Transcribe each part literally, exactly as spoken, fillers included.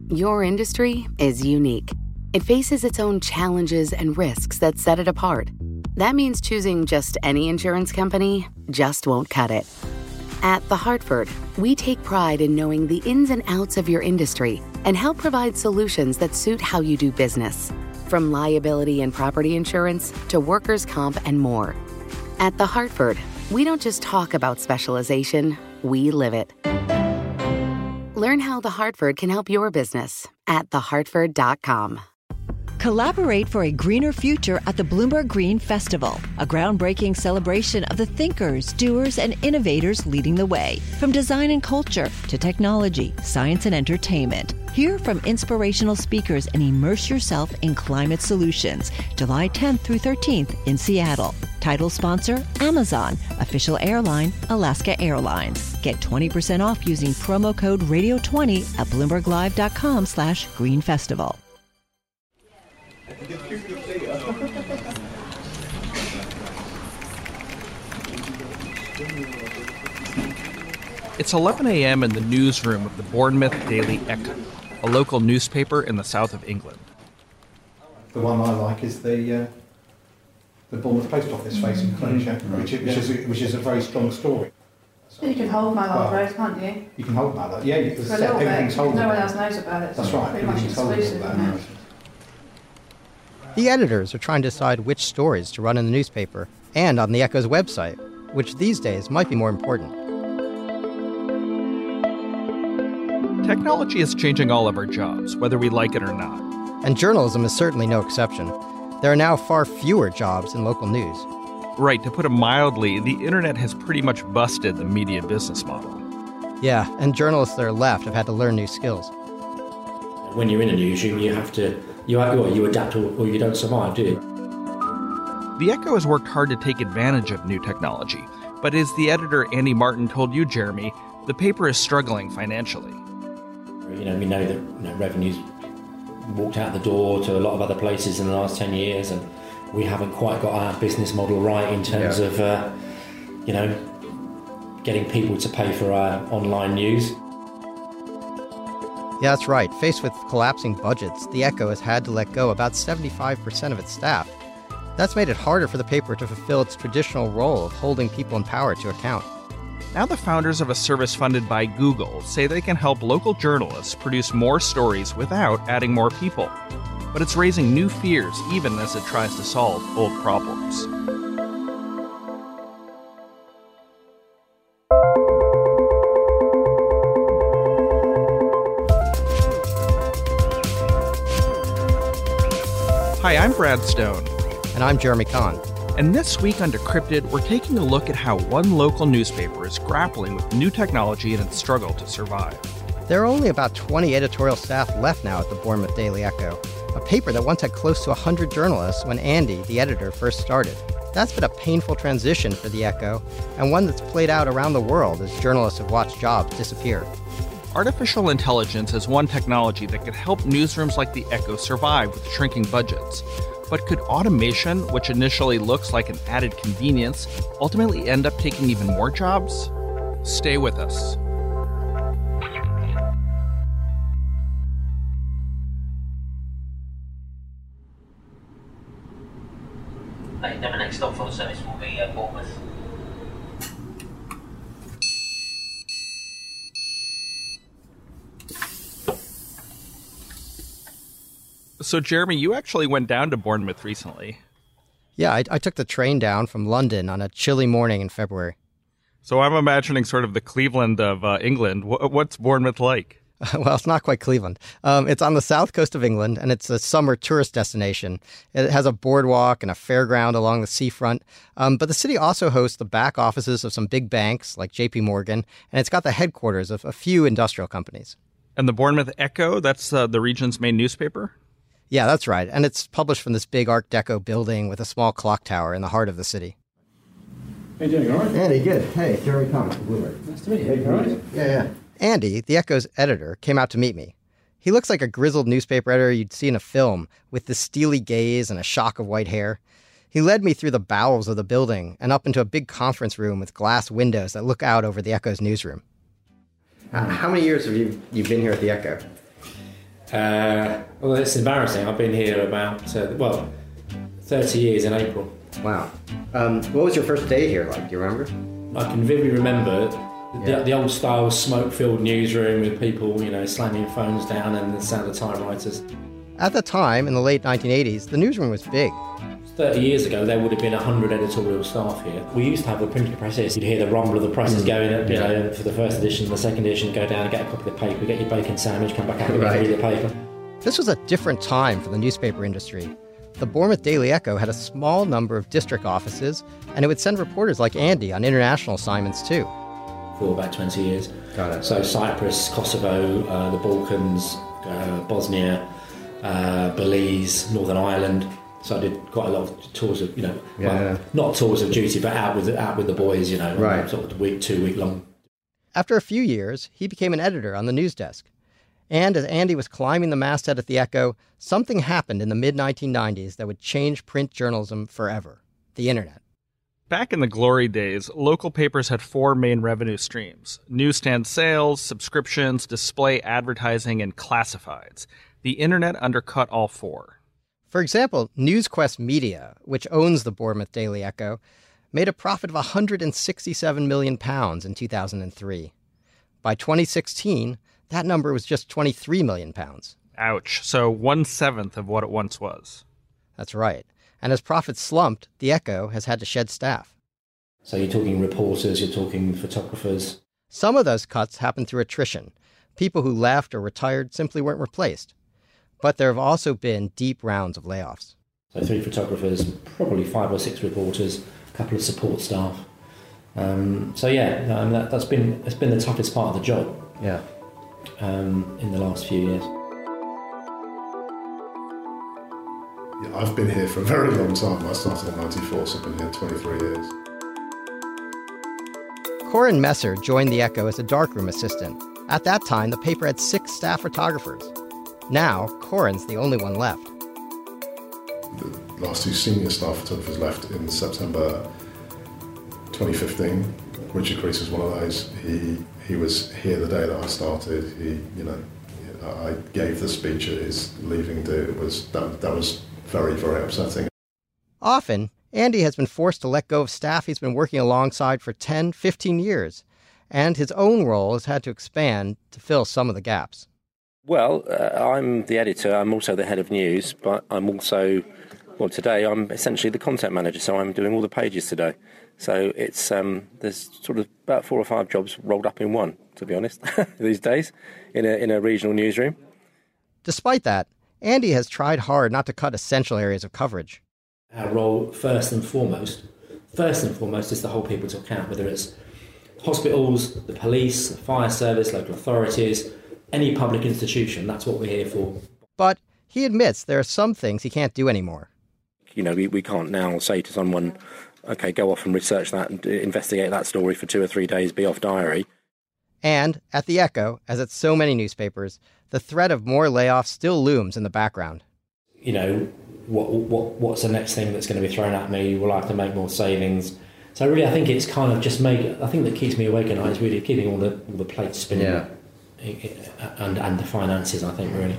Your industry is unique. It faces its own challenges and risks that set it apart. That means choosing just any insurance company just won't cut it. At The Hartford, we take pride in knowing the ins and outs of your industry and help provide solutions that suit how you do business. From liability and property insurance to workers' comp and more. At The Hartford, we don't just talk about specialization, we live it. Learn how The Hartford can help your business at the hartford dot com. Collaborate for a greener future at the Bloomberg Green Festival, a groundbreaking celebration of the thinkers, doers, and innovators leading the way. From design and culture to technology, science, and entertainment. Hear from inspirational speakers and immerse yourself in climate solutions. July tenth through thirteenth in Seattle. Title sponsor, Amazon. Official airline, Alaska Airlines. Get twenty percent off using promo code radio twenty at bloomberg live dot com slash green festival. It's eleven a.m. in the newsroom of the Bournemouth Daily Echo, a local newspaper in the south of England. The one I like is the uh, the Bournemouth Post Office facing closure, mm-hmm. which, which, is a, which is a very strong story. So you can hold my well, road, can't you? You can hold my road, yeah. You can For a little everything's bit, no one holdable. else knows about it. That's right. Pretty much exclusive, isn't it? The editors are trying to decide which stories to run in the newspaper and on the Echo's website, which these days might be more important. Technology is changing all of our jobs, whether we like it or not. And journalism is certainly no exception. There are now far fewer jobs in local news. Right, to put it mildly, the internet has pretty much busted the media business model. Yeah, and journalists that are left have had to learn new skills. When you're in a newsroom, you have to, you, you adapt or, or you don't survive, do you? The Echo has worked hard to take advantage of new technology, but as the editor Andy Martin told you, Jeremy, the paper is struggling financially. You know, we know that you know, revenue's walked out the door to a lot of other places in the last ten years, and we haven't quite got our business model right in terms yeah. of, uh, you know, getting people to pay for our online news. Yeah, that's right. Faced with collapsing budgets, the Echo has had to let go about seventy-five percent of its staff. That's made it harder for the paper to fulfill its traditional role of holding people in power to account. Now the founders of a service funded by Google say they can help local journalists produce more stories without adding more people. But it's raising new fears even as it tries to solve old problems. Hi, I'm Brad Stone. And I'm Jeremy Kahn. And this week on Decrypted, we're taking a look at how one local newspaper is grappling with new technology and its struggle to survive. There are only about twenty editorial staff left now at the Bournemouth Daily Echo, a paper that once had close to one hundred journalists when Andy, the editor, first started. That's been a painful transition for the Echo, and one that's played out around the world as journalists have watched jobs disappear. Artificial intelligence is one technology that could help newsrooms like the Echo survive with shrinking budgets. But could automation, which initially looks like an added convenience, ultimately end up taking even more jobs? Stay with us. Hey, the next stop for the service will be uh, Bournemouth. So, Jeremy, you actually went down to Bournemouth recently. Yeah, I, I took the train down from London on a chilly morning in February. So I'm imagining sort of the Cleveland of uh, England. W- what's Bournemouth like? Well, it's not quite Cleveland. Um, it's on the south coast of England, and it's a summer tourist destination. It has a boardwalk and a fairground along the seafront. Um, but the city also hosts the back offices of some big banks like J P Morgan, and it's got the headquarters of a few industrial companies. And the Bournemouth Echo, that's uh, the region's main newspaper? Yeah, that's right. And it's published from this big Art Deco building with a small clock tower in the heart of the city. How you doing, all right? Andy, good. Hey, Jeremy Kahn from Bloomberg. Nice to meet you. Hey, all right? Yeah, yeah. Andy, the Echo's editor, came out to meet me. He looks like a grizzled newspaper editor you'd see in a film, with this steely gaze and a shock of white hair. He led me through the bowels of the building and up into a big conference room with glass windows that look out over the Echo's newsroom. Uh, how many years have you, you been here at the Echo? Uh, well, it's embarrassing. I've been here about, uh, well, thirty years in April. Wow. Um, what was your first day here like? Do you remember? I can vividly remember Yeah. the, the old style smoke-filled newsroom with people, you know, slamming phones down and the sound of typewriters. At the time, in the late nineteen eighties, the newsroom was big. thirty years ago, there would have been one hundred editorial staff here. We used to have the printing presses. You'd hear the rumble of the presses mm. going up, you yeah. know, for the first edition, the second edition, go down and get a copy of the paper, get your bacon sandwich, come back out and right. read the paper. This was a different time for the newspaper industry. The Bournemouth Daily Echo had a small number of district offices, and it would send reporters like Andy on international assignments too. For about twenty years. Got it. So Cyprus, Kosovo, uh, the Balkans, uh, Bosnia, uh, Belize, Northern Ireland. So I did quite a lot of tours of, you know, yeah. well, not tours of duty, but out with out with the boys, you know, right. sort of week, two week long. After a few years, he became an editor on the news desk. And as Andy was climbing the masthead at the Echo, something happened in the mid nineteen nineties that would change print journalism forever: the internet. Back in the glory days, local papers had four main revenue streams: newsstand sales, subscriptions, display advertising, and classifieds. The internet undercut all four. For example, NewsQuest Media, which owns the Bournemouth Daily Echo, made a profit of one hundred sixty-seven million pounds in two thousand three. By twenty sixteen, that number was just twenty-three million pounds. Ouch. So one-seventh of what it once was. That's right. And as profits slumped, the Echo has had to shed staff. So you're talking reporters, you're talking photographers. Some of those cuts happened through attrition. People who left or retired simply weren't replaced. But there have also been deep rounds of layoffs. So three photographers, probably five or six reporters, a couple of support staff. Um, so yeah, um, that, that's been it's been the toughest part of the job. Yeah. Um, in the last few years. Yeah, I've been here for a very long time. I started in ninety-four, so I've been here twenty-three years. Corin Messer joined the Echo as a darkroom assistant. At that time, the paper had six staff photographers. Now, Corin's the only one left. The last two senior staff photographers left in September twenty fifteen. Richard Crease was one of those. He he was here the day that I started. He, you know, I gave the speech at his leaving do. It was that that was very very upsetting. Often, Andy has been forced to let go of staff he's been working alongside for ten, fifteen years, and his own role has had to expand to fill some of the gaps. Well, uh, I'm the editor. I'm also the head of news, but I'm also, well, today I'm essentially the content manager, so I'm doing all the pages today. So it's um, there's sort of about four or five jobs rolled up in one, to be honest, these days, in a in a regional newsroom. Despite that, Andy has tried hard not to cut essential areas of coverage. Our role, first and foremost, first and foremost, is to hold people to account, whether it's hospitals, the police, the fire service, local authorities, any public institution. That's what we're here for. But he admits there are some things he can't do anymore. You know, we, we can't now say to someone, OK, go off and research that and investigate that story for two or three days, be off diary. And at the Echo, as at so many newspapers, the threat of more layoffs still looms in the background. You know, what what what's the next thing that's going to be thrown at me? Will I have to make more savings? So really, I think it's kind of just make. I think that keeps me awake at night is really keeping all the all the plates spinning, yeah. and and the finances. I think really.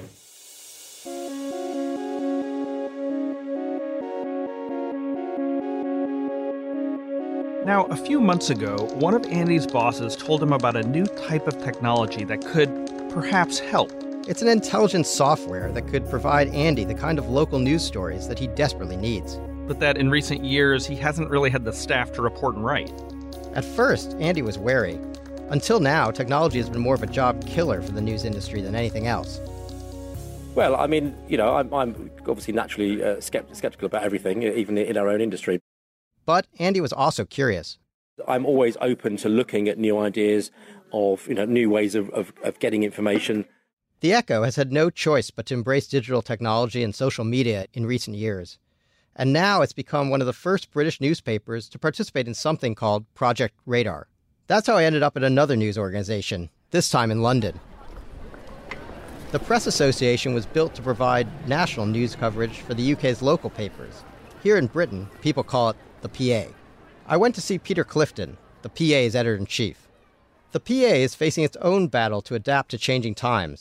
Now, a few months ago, one of Andy's bosses told him about a new type of technology that could perhaps help. It's an intelligence software that could provide Andy the kind of local news stories that he desperately needs. But that in recent years, he hasn't really had the staff to report and write. At first, Andy was wary. Until now, technology has been more of a job killer for the news industry than anything else. Well, I mean, you know, I'm, I'm obviously naturally uh, skept- skeptical about everything, even in our own industry. But Andy was also curious. I'm always open to looking at new ideas of, you know, new ways of, of, of getting information. The Echo has had no choice but to embrace digital technology and social media in recent years. And now it's become one of the first British newspapers to participate in something called Project Radar. That's how I ended up at another news organization, this time in London. The Press Association was built to provide national news coverage for the U K's local papers. Here in Britain, people call it the P A. I went to see Peter Clifton, the P A's editor-in-chief. The P A is facing its own battle to adapt to changing times.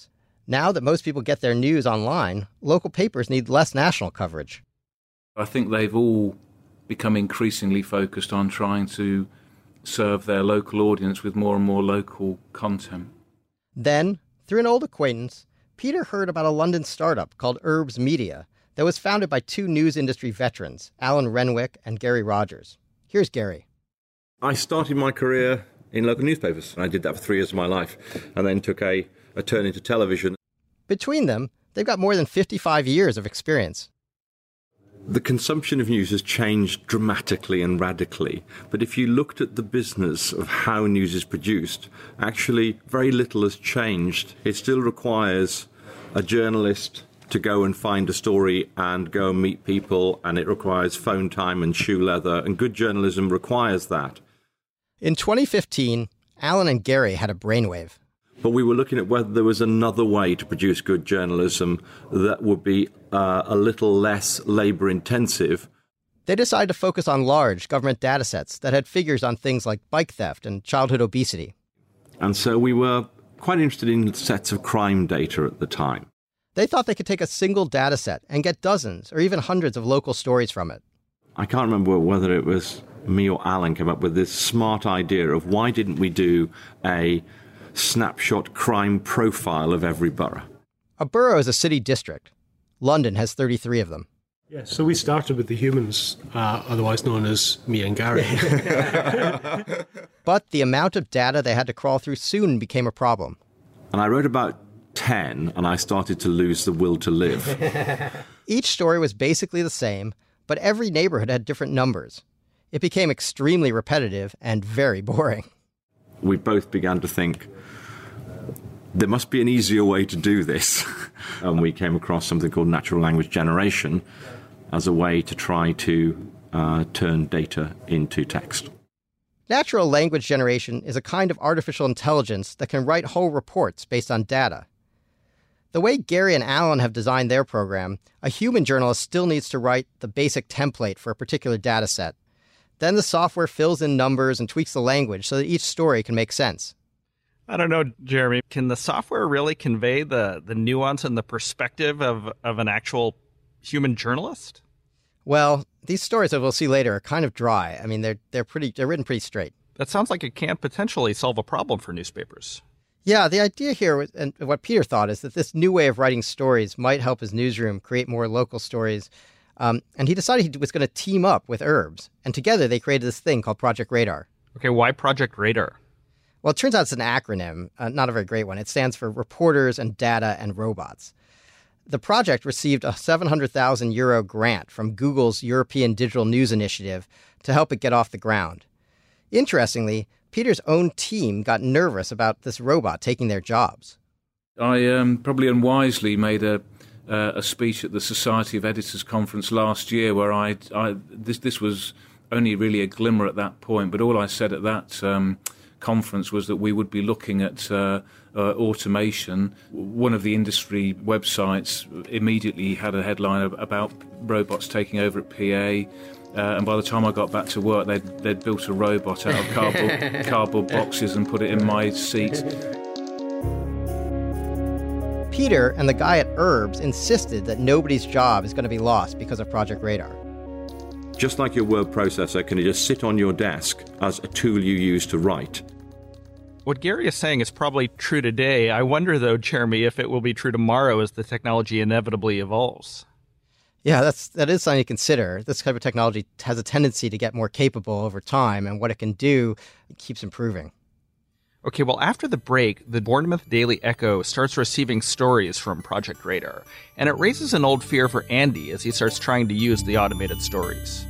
Now that most people get their news online, local papers need less national coverage. I think they've all become increasingly focused on trying to serve their local audience with more and more local content. Then, through an old acquaintance, Peter heard about a London startup called Urbs Media that was founded by two news industry veterans, Alan Renwick and Gary Rogers. Here's Gary. I started my career in local newspapers. I did that for three years of my life and then took a, a turn into television. Between them, they've got more than fifty-five years of experience. The consumption of news has changed dramatically and radically, but if you looked at the business of how news is produced, actually very little has changed. It still requires a journalist to go and find a story and go and meet people, and it requires phone time and shoe leather, and good journalism requires that. In twenty fifteen, Alan and Gary had a brainwave. But we were looking at whether there was another way to produce good journalism that would be uh, a little less labour-intensive. They decided to focus on large government data sets that had figures on things like bike theft and childhood obesity. And so we were quite interested in sets of crime data at the time. They thought they could take a single data set and get dozens or even hundreds of local stories from it. I can't remember whether it was me or Alan came up with this smart idea of why didn't we do a snapshot crime profile of every borough. A borough is a city district. London has thirty-three of them. Yeah, so we started with the humans, uh, otherwise known as me and Gary. But the amount of data they had to crawl through soon became a problem. And I wrote about ten, and I started to lose the will to live. Each story was basically the same, but every neighborhood had different numbers. It became extremely repetitive and very boring. We both began to think, there must be an easier way to do this. And we came across something called natural language generation as a way to try to uh, turn data into text. Natural language generation is a kind of artificial intelligence that can write whole reports based on data. The way Gary and Alan have designed their program, a human journalist still needs to write the basic template for a particular data set. Then the software fills in numbers and tweaks the language so that each story can make sense. I don't know, Jeremy. Can the software really convey the, the nuance and the perspective of, of an actual human journalist? Well, these stories that we'll see later are kind of dry. I mean, they're they're pretty they're written pretty straight. That sounds like it can potentially solve a problem for newspapers. Yeah, the idea here, was, and what Peter thought, is that this new way of writing stories might help his newsroom create more local stories. Um, and he decided he was going to team up with Urbs. And together they created this thing called Project Radar. Okay, why Project Radar? Well, it turns out it's an acronym, uh, not a very great one. It stands for Reporters and Data and Robots. The project received a seven hundred thousand euro grant from Google's European Digital News Initiative to help it get off the ground. Interestingly, Peter's own team got nervous about this robot taking their jobs. I um, probably unwisely made a uh, a speech at the Society of Editors conference last year where I, I this this was only really a glimmer at that point, but all I said at that um, conference was that we would be looking at uh, uh, automation. One of the industry websites immediately had a headline about robots taking over at P A. Uh, and by the time I got back to work, they'd, they'd built a robot out of cardboard, cardboard boxes and put it in my seat. Peter and the guy at Urbs insisted that nobody's job is going to be lost because of Project Radar. Just like your word processor, can it just sit on your desk as a tool you use to write? What Gary is saying is probably true today. I wonder, though, Jeremy, if it will be true tomorrow as the technology inevitably evolves. Yeah, that's that is something to consider. This type of technology has a tendency to get more capable over time, and what it can do, it keeps improving. Okay, well, after the break, the Bournemouth Daily Echo starts receiving stories from Project Radar, and it raises an old fear for Andy as he starts trying to use the automated stories.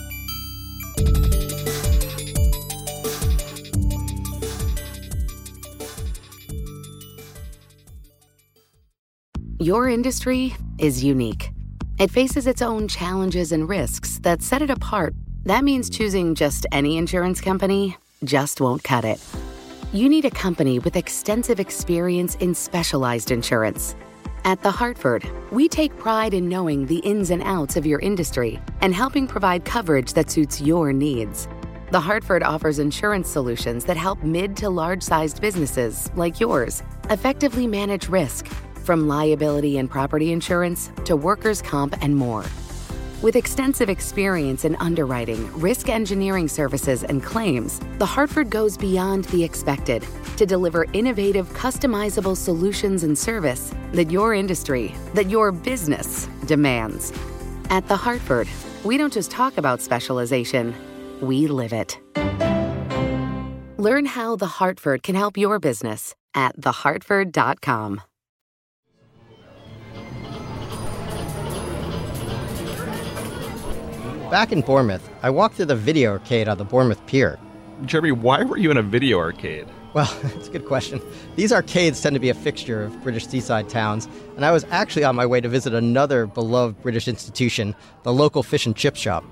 Your industry is unique. It faces its own challenges and risks that set it apart. That means choosing just any insurance company just won't cut it. You need a company with extensive experience in specialized insurance. At The Hartford, we take pride in knowing the ins and outs of your industry and helping provide coverage that suits your needs. The Hartford offers insurance solutions that help mid to large-sized businesses like yours effectively manage risk, from liability and property insurance to workers' comp and more. With extensive experience in underwriting, risk engineering services, and claims, The Hartford goes beyond the expected to deliver innovative, customizable solutions and service that your industry, that your business demands. At The Hartford, we don't just talk about specialization, we live it. Learn how The Hartford can help your business at the hartford dot com. Back in Bournemouth, I walked through the video arcade on the Bournemouth Pier. Jeremy, why were you in a video arcade? Well, it's a good question. These arcades tend to be a fixture of British seaside towns, and I was actually on my way to visit another beloved British institution, the local fish and chip shop.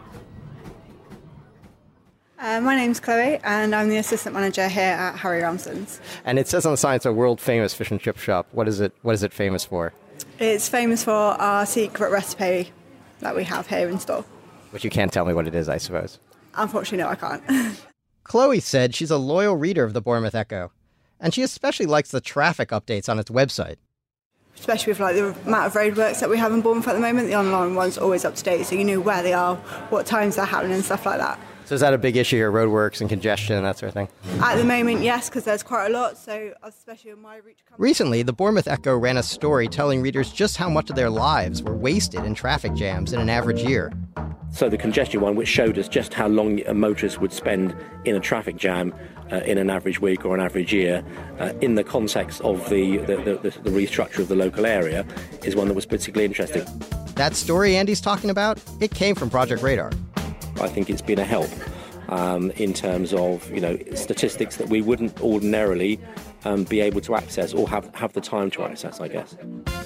Uh, my name's Chloe, and I'm the assistant manager here at Harry Ramsden's. And it says on the sign it's a world-famous fish and chip shop. What is it? What is it famous for? It's famous for our secret recipe that we have here in store. But you can't tell me what it is, I suppose. Unfortunately, no, I can't. Chloe said she's a loyal reader of the Bournemouth Echo, and she especially likes the traffic updates on its website. Especially with like the amount of roadworks that we have in Bournemouth at the moment, the online one's always up to date, so you know where they are, what times they're happening, and stuff like that. So is that a big issue here, roadworks and congestion and that sort of thing? At the moment, yes, because there's quite a lot, so especially on my route to come. Recently, the Bournemouth Echo ran a story telling readers just how much of their lives were wasted in traffic jams in an average year. So the congestion one, which showed us just how long a motorist would spend in a traffic jam uh, in an average week or an average year, uh, in the context of the the, the the restructure of the local area, is one that was particularly interesting. That story Andy's talking about, it came from Project Radar. I think it's been a help um, in terms of, you know, statistics that we wouldn't ordinarily um, be able to access or have, have the time to access, I guess.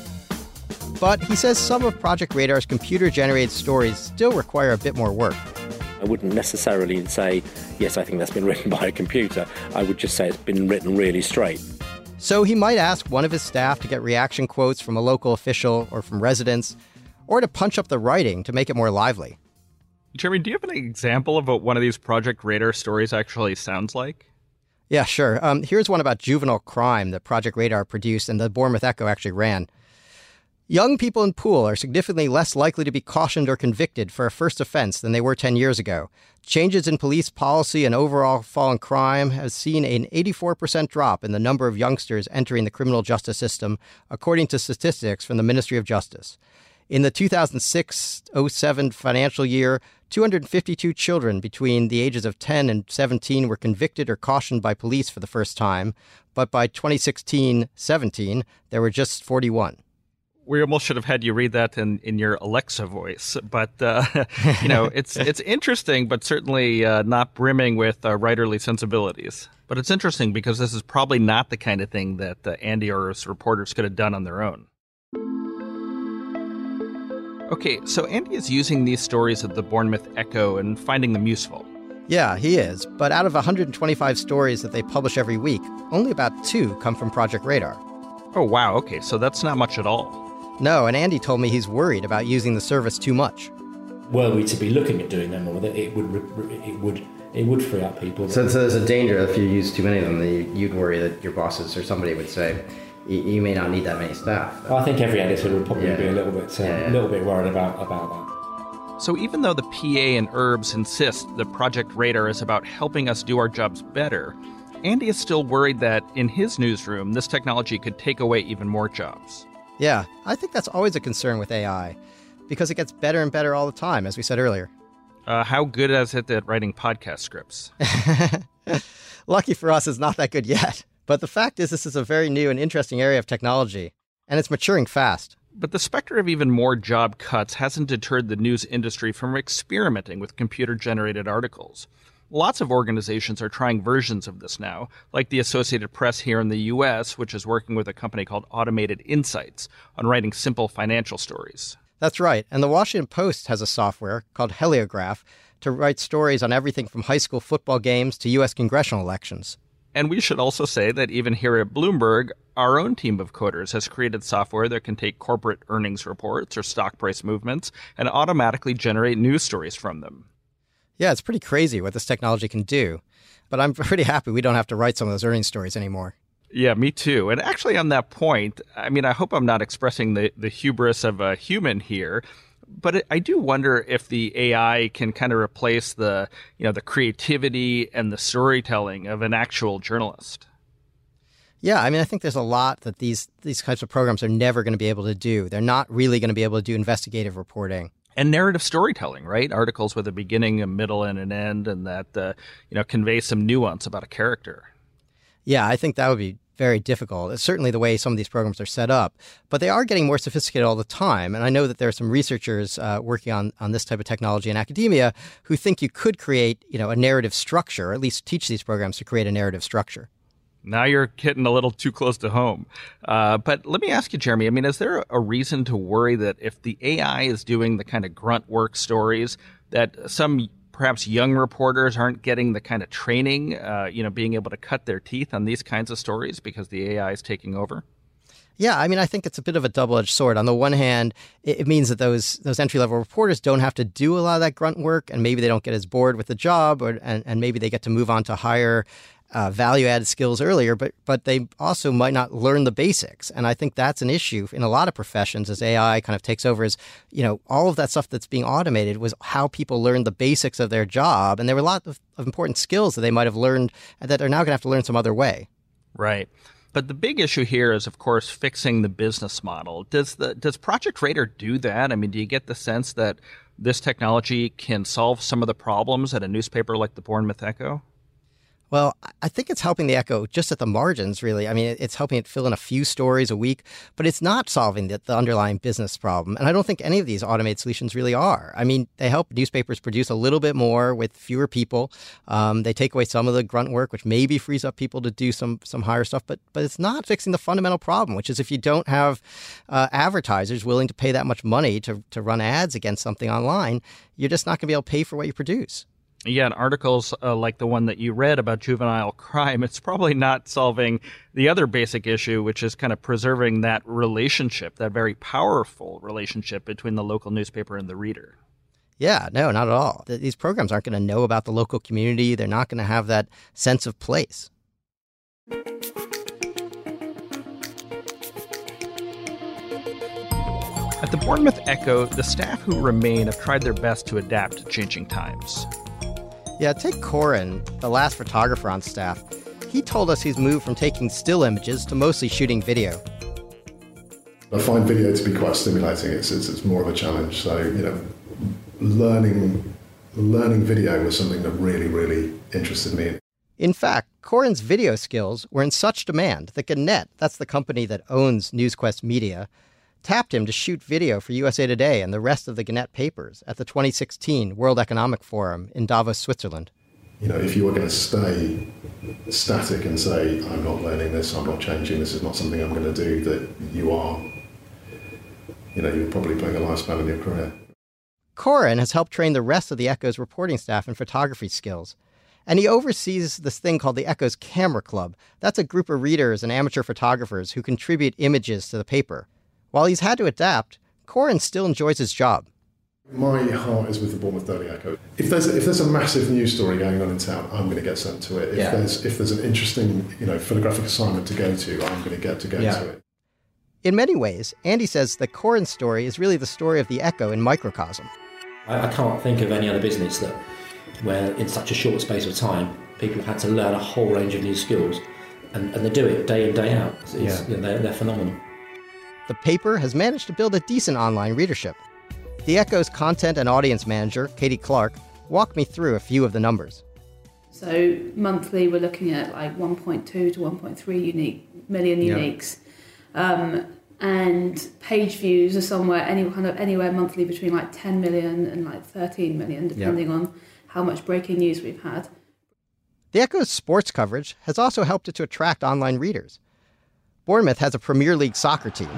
But he says some of Project Radar's computer-generated stories still require a bit more work. I wouldn't necessarily say, yes, I think that's been written by a computer. I would just say it's been written really straight. So he might ask one of his staff to get reaction quotes from a local official or from residents, or to punch up the writing to make it more lively. Jeremy, do you have an example of what one of these Project Radar stories actually sounds like? Yeah, sure. Um, here's one about juvenile crime that Project Radar produced and the Bournemouth Echo actually ran. Young people in Poole are significantly less likely to be cautioned or convicted for a first offense than they were ten years ago. Changes in police policy and overall fall in crime have seen an eighty-four percent drop in the number of youngsters entering the criminal justice system, according to statistics from the Ministry of Justice. In the two thousand six oh seven financial year, two hundred fifty-two children between the ages of ten and seventeen were convicted or cautioned by police for the first time, but by twenty sixteen seventeen, there were just forty-one. We almost should have had you read that in, in your Alexa voice, but uh, you know, it's it's interesting, but certainly uh, not brimming with uh, writerly sensibilities. But it's interesting because this is probably not the kind of thing that uh, Andy or his reporters could have done on their own. Okay, so Andy is using these stories of the Bournemouth Echo and finding them useful. Yeah, he is. But out of one hundred twenty-five stories that they publish every week, only about two come from Project Radar. Oh, wow. Okay, so that's not much at all. No, and Andy told me he's worried about using the service too much. Were we to be looking at doing them more, that it would it would it would free up people. So, so there's a danger if you use too many of them, that you'd worry that your bosses or somebody would say, you may not need that many staff. I think every editor would probably yeah. be a little bit, uh, yeah, yeah. little bit worried about, about that. So even though the P A and U R B S insist that Project Radar is about helping us do our jobs better, Andy is still worried that in his newsroom, this technology could take away even more jobs. Yeah, I think that's always a concern with A I, because it gets better and better all the time, as we said earlier. Uh, how good is it at writing podcast scripts? Lucky for us, it's not that good yet. But the fact is, this is a very new and interesting area of technology, and it's maturing fast. But the specter of even more job cuts hasn't deterred the news industry from experimenting with computer-generated articles. Lots of organizations are trying versions of this now, like the Associated Press here in the U S, which is working with a company called Automated Insights on writing simple financial stories. That's right, and the Washington Post has a software called Heliograph to write stories on everything from high school football games to U S congressional elections. And we should also say that even here at Bloomberg, our own team of coders has created software that can take corporate earnings reports or stock price movements and automatically generate news stories from them. Yeah, it's pretty crazy what this technology can do. But I'm pretty happy we don't have to write some of those earnings stories anymore. Yeah, me too. And actually on that point, I mean, I hope I'm not expressing the, the hubris of a human here, but it, I do wonder if the A I can kind of replace the, you know, the creativity and the storytelling of an actual journalist. Yeah, I mean, I think there's a lot that these these types of programs are never going to be able to do. They're not really going to be able to do investigative reporting. And narrative storytelling, right? Articles with a beginning, a middle, and an end, and that, uh, you know, convey some nuance about a character. Yeah, I think that would be very difficult. It's certainly the way some of these programs are set up. But they are getting more sophisticated all the time. And I know that there are some researchers uh, working on, on this type of technology in academia who think you could create, you know, a narrative structure, or at least teach these programs to create a narrative structure. Now you're getting a little too close to home. Uh, but let me ask you, Jeremy, I mean, is there a reason to worry that if the A I is doing the kind of grunt work stories, that some perhaps young reporters aren't getting the kind of training, uh, you know, being able to cut their teeth on these kinds of stories because the A I is taking over? Yeah, I mean, I think it's a bit of a double-edged sword. On the one hand, it, it means that those those entry-level reporters don't have to do a lot of that grunt work, and maybe they don't get as bored with the job, or and, and maybe they get to move on to higher uh, value-added skills earlier, but but they also might not learn the basics. And I think that's an issue in a lot of professions as A I kind of takes over. Is, you know, all of that stuff that's being automated was how people learned the basics of their job, and there were a lot of, of important skills that they might have learned that are now going to have to learn some other way. Right. But the big issue here is, of course, fixing the business model. Does the does Project Radar do that? I mean, do you get the sense that this technology can solve some of the problems at a newspaper like the Bournemouth Echo? Well, I think it's helping the Echo just at the margins, really. I mean, it's helping it fill in a few stories a week, but it's not solving the, the underlying business problem. And I don't think any of these automated solutions really are. I mean, they help newspapers produce a little bit more with fewer people. Um, they take away some of the grunt work, which maybe frees up people to do some some higher stuff. But but it's not fixing the fundamental problem, which is if you don't have uh, advertisers willing to pay that much money to, to run ads against something online, you're just not going to be able to pay for what you produce. Yeah, and articles uh, like the one that you read about juvenile crime, it's probably not solving the other basic issue, which is kind of preserving that relationship, that very powerful relationship between the local newspaper and the reader. Yeah, no, not at all. These programs aren't going to know about the local community. They're not going to have that sense of place. At the Bournemouth Echo, the staff who remain have tried their best to adapt to changing times. Yeah, take Corin, the last photographer on staff. He told us he's moved from taking still images to mostly shooting video. I find video to be quite stimulating. It's, it's, it's more of a challenge. So, you know, learning, learning video was something that really, really interested me. In fact, Corin's video skills were in such demand that Gannett, that's the company that owns NewsQuest Media, tapped him to shoot video for U S A Today and the rest of the Gannett papers at the twenty sixteen World Economic Forum in Davos, Switzerland. You know, if you were going to stay static and say, I'm not learning this, I'm not changing, this is not something I'm going to do, that you are, you know, you're probably putting a lifespan in your career. Corin has helped train the rest of the Echo's reporting staff in photography skills. And he oversees this thing called the Echo's Camera Club. That's a group of readers and amateur photographers who contribute images to the paper. While he's had to adapt, Corin still enjoys his job. My heart is with the Bournemouth Daily Echo. If there's if there's a massive news story going on in town, I'm going to get sent to it. If yeah. there's if there's an interesting, you know, photographic assignment to go to, I'm going to get to go yeah. to it. In many ways, Andy says that Corin's story is really the story of the Echo in microcosm. I, I can't think of any other business that where in such a short space of time people have had to learn a whole range of new skills, and, and they do it day in, day out. It's, yeah. you know, they're, they're phenomenal. The paper has managed to build a decent online readership. The Echo's content and audience manager, Katie Clark, walked me through a few of the numbers. So monthly, we're looking at like one point two to one point three unique million uniques, yeah. um, and page views are somewhere any kind of anywhere monthly between like ten million and like thirteen million, depending yeah. on how much breaking news we've had. The Echo's sports coverage has also helped it to attract online readers. Bournemouth has a Premier League soccer team.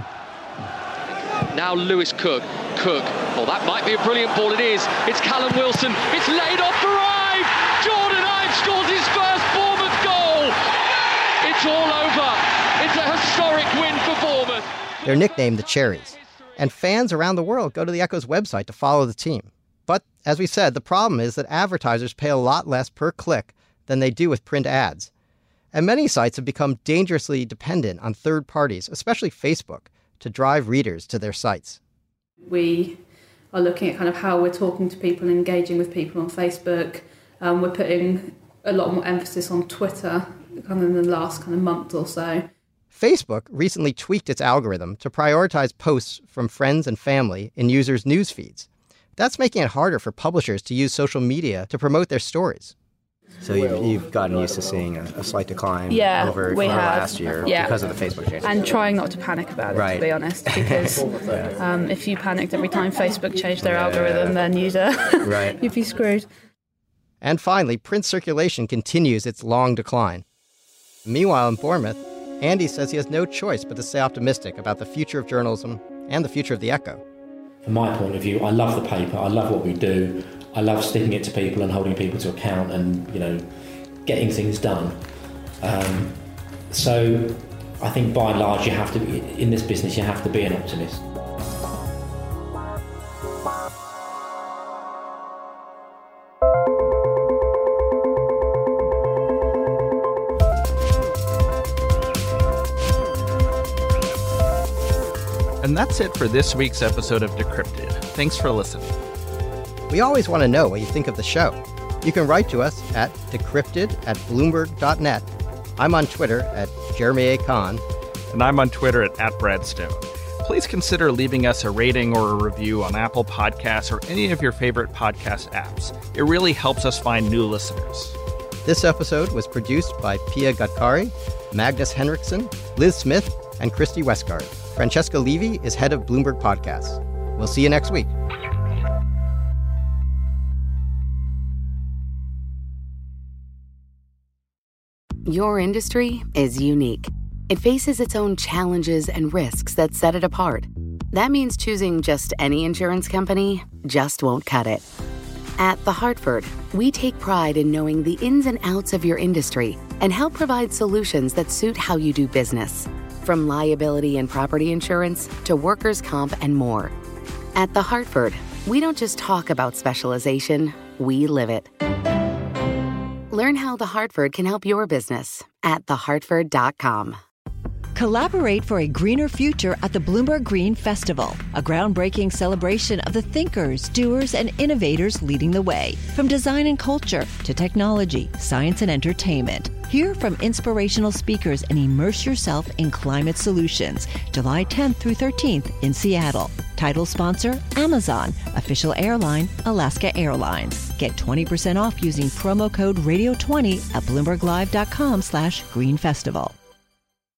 Now Lewis Cook. Cook. Oh, that might be a brilliant ball. It is. It's Callum Wilson. It's laid off for Ive. Jordan Ive scores his first Bournemouth goal. It's all over. It's a historic win for Bournemouth. They're nicknamed the Cherries. And fans around the world go to the Echo's website to follow the team. But, as we said, the problem is that advertisers pay a lot less per click than they do with print ads. And many sites have become dangerously dependent on third parties, especially Facebook, to drive readers to their sites. We are looking at kind of how we're talking to people and engaging with people on Facebook. Um, we're putting a lot more emphasis on Twitter kind of in the last kind of month or so. Facebook recently tweaked its algorithm to prioritize posts from friends and family in users' news feeds. That's making it harder for publishers to use social media to promote their stories. So you've, you've gotten used to seeing a, a slight decline yeah, over, we over have. last year yeah. because of the Facebook changes. And trying not to panic about it, right. to be honest, because yeah. um, if you panicked every time Facebook changed their yeah. algorithm, then you'd, uh, right. you'd be screwed. And finally, print circulation continues its long decline. Meanwhile, in Bournemouth, Andy says he has no choice but to stay optimistic about the future of journalism and the future of the Echo. From my point of view, I love the paper, I love what we do, I love sticking it to people and holding people to account and, you know, getting things done. Um, so I think by and large you have to be, in this business you have to be an optimist. And that's it for this week's episode of Decrypted. Thanks for listening. We always want to know what you think of the show. You can write to us at decrypted at bloomberg dot net. I'm on Twitter at Jeremy A. Kahn. And I'm on Twitter at, at Bradstone. Please consider leaving us a rating or a review on Apple Podcasts or any of your favorite podcast apps. It really helps us find new listeners. This episode was produced by Pia Gatkari, Magnus Henriksen, Liz Smith, and Christy Westgard. Francesca Levy is head of Bloomberg Podcasts. We'll see you next week. Your industry is unique. It faces its own challenges and risks that set it apart. That means choosing just any insurance company just won't cut it. At The Hartford, we take pride in knowing the ins and outs of your industry and help provide solutions that suit how you do business. From liability and property insurance to workers' comp and more. At The Hartford, we don't just talk about specialization, we live it. Learn how The Hartford can help your business at the hartford dot com. Collaborate for a greener future at the Bloomberg Green Festival, a groundbreaking celebration of the thinkers, doers, and innovators leading the way. From design and culture to technology, science, and entertainment. Hear from inspirational speakers and immerse yourself in climate solutions. July tenth through thirteenth in Seattle. Title sponsor, Amazon. Official airline, Alaska Airlines. Get twenty percent off using promo code radio twenty at bloomberg live dot com slash green festival.